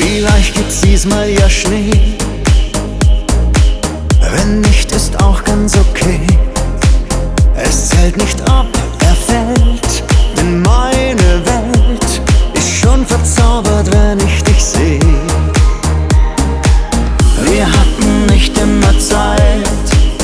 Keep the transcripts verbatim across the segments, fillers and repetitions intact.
Vielleicht gibt's diesmal ja Schnee. Wenn nicht, ist auch ganz okay. Es zählt nicht, ob er fällt, denn meine Welt ist schon verzaubert, wenn ich dich seh. Wir hatten nicht immer Zeit,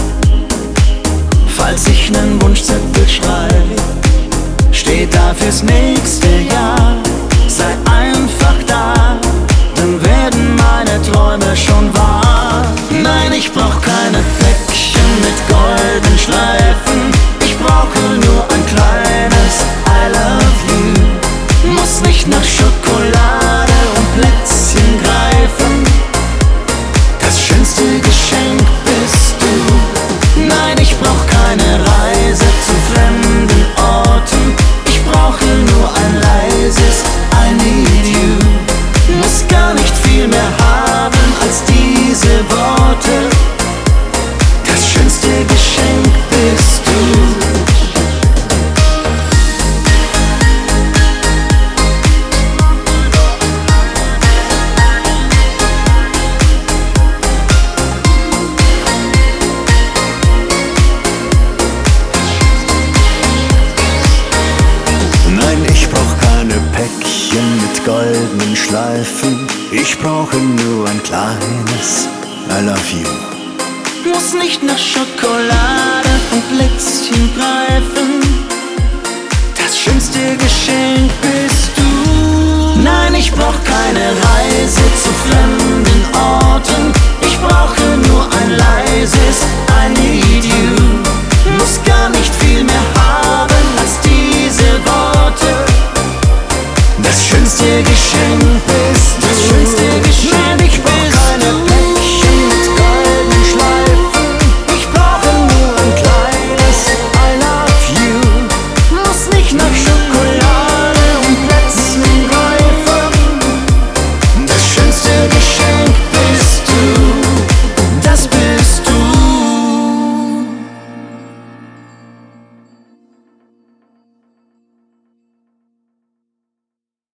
falls ich nen Wunschzettel schreib, steht da fürs nächste Jahr. Sei einfach da, dann werden meine Träume schon wahr. Nein, ich brauch keine Päckchen mit goldenen Schleifen. Ich brauche nur ein kleines I love you. Muss nicht nach Schokolade und Plätzchen greifen. Das schönste Geschenk bist du. Nein, ich brauch keine Reise zu fremden Orten. Ich brauche nur ein leises I need you. Muss gar nicht viel mehr haben als diese Worte. Das schönste Geschenk bist du. Nein, ich brauch keine Päckchen mit goldenen Schleifen. Ich brauche nur ein kleines I love you. Muss nicht nach Schokolade und Plätzchen greifen. Das schönste Geschenk bist du. Nein, ich brauch keine Reise zu fremden Orten. Ich brauche nur ein leises I need you. Muss gar nicht viel mehr haben als diese Worte. Das schönste Geschenk bist du.